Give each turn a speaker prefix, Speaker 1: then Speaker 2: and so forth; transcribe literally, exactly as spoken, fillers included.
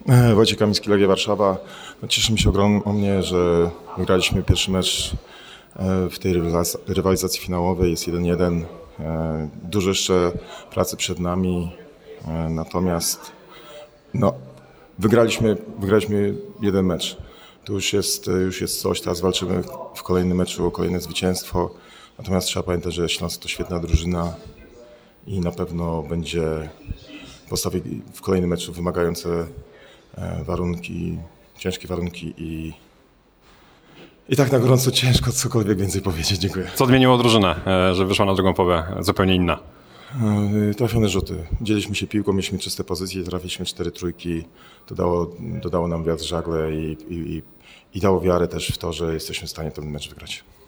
Speaker 1: E, Wojciech Kamiński, Legia Warszawa. No, cieszymy się ogromnie, że wygraliśmy pierwszy mecz e, w tej rywalizac- rywalizacji finałowej. Jest jeden jeden. E, Dużo jeszcze pracy przed nami, e, natomiast no, wygraliśmy, wygraliśmy jeden mecz. To już jest, już jest coś, teraz walczymy w kolejnym meczu o kolejne zwycięstwo. Natomiast trzeba pamiętać, że Śląsk to świetna drużyna i na pewno będzie postawić w kolejnym meczu wymagające e, warunki, ciężkie warunki i, i tak na gorąco ciężko cokolwiek więcej powiedzieć. Dziękuję.
Speaker 2: Co odmieniło drużynę, e, że wyszła na drugą połowę zupełnie inna?
Speaker 1: E, Trafione rzuty. Dzieliliśmy się piłką, mieliśmy czyste pozycje, trafiliśmy cztery trójki. To dało, dodało nam wiatr w żagle i, i, i, i dało wiarę też w to, że jesteśmy w stanie ten mecz wygrać.